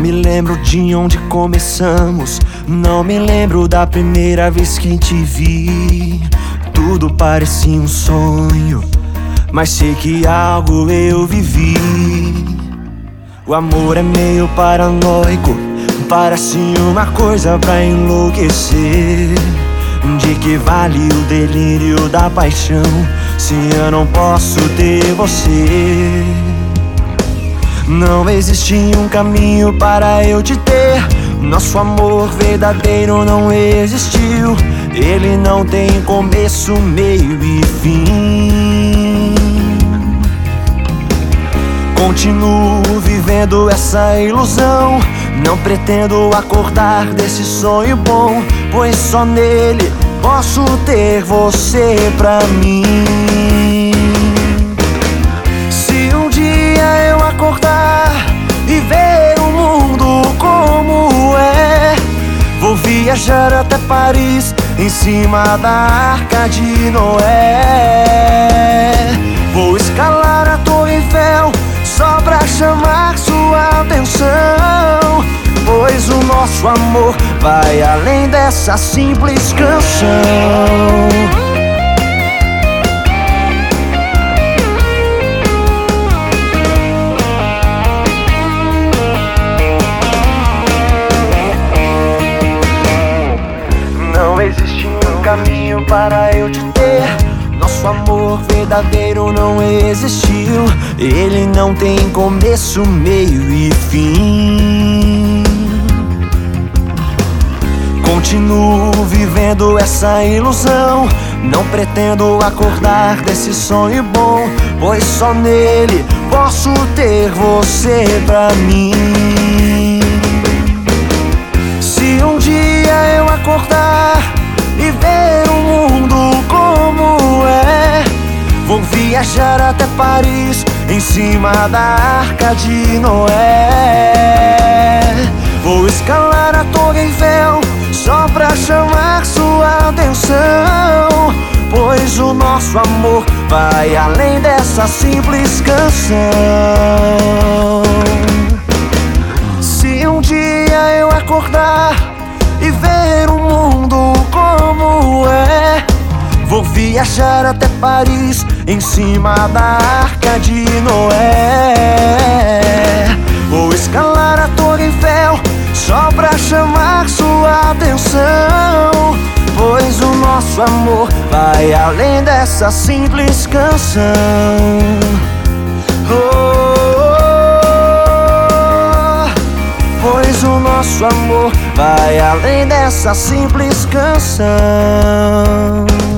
me lembro de onde começamos, não me lembro da primeira vez que te vi. Tudo parecia um sonho, mas sei que algo eu vivi. O amor é meio paranoico, parece uma coisa pra enlouquecer. De que vale o delírio da paixão se eu não posso ter você? Não existe um caminho para eu te ter. Nosso amor verdadeiro não existiu. Ele não tem começo, meio e fim. Continuo vivendo essa ilusão, não pretendo acordar desse sonho bom, pois só nele posso ter você pra mim. Se um dia eu acordar e ver o mundo como é, vou viajar até Paris em cima da Arca de Noé. Vou escalar a Torre Eiffel só pra chamar sua atenção, pois o nosso amor vai além dessa simples canção. Não existe um caminho para eu te ter. Nosso amor verdadeiro não existiu. Ele não tem começo, meio e fim. Continuo vivendo essa ilusão, não pretendo acordar desse sonho bom, pois só nele posso ter você pra mim. Se um dia eu acordar e ver o mundo como é, vou viajar até Paris em cima da Arca de Noé. Vou escalar a Torre Eiffel só pra chamar sua atenção, pois o nosso amor vai além dessa simples canção. Se um dia eu acordar e ver o mundo como é, vou viajar até Paris em cima da Arca de Noé. Vou escalar a Torre Eiffel só pra chamar sua atenção, pois o nosso amor vai além dessa simples canção. Pois o nosso amor vai além dessa simples canção.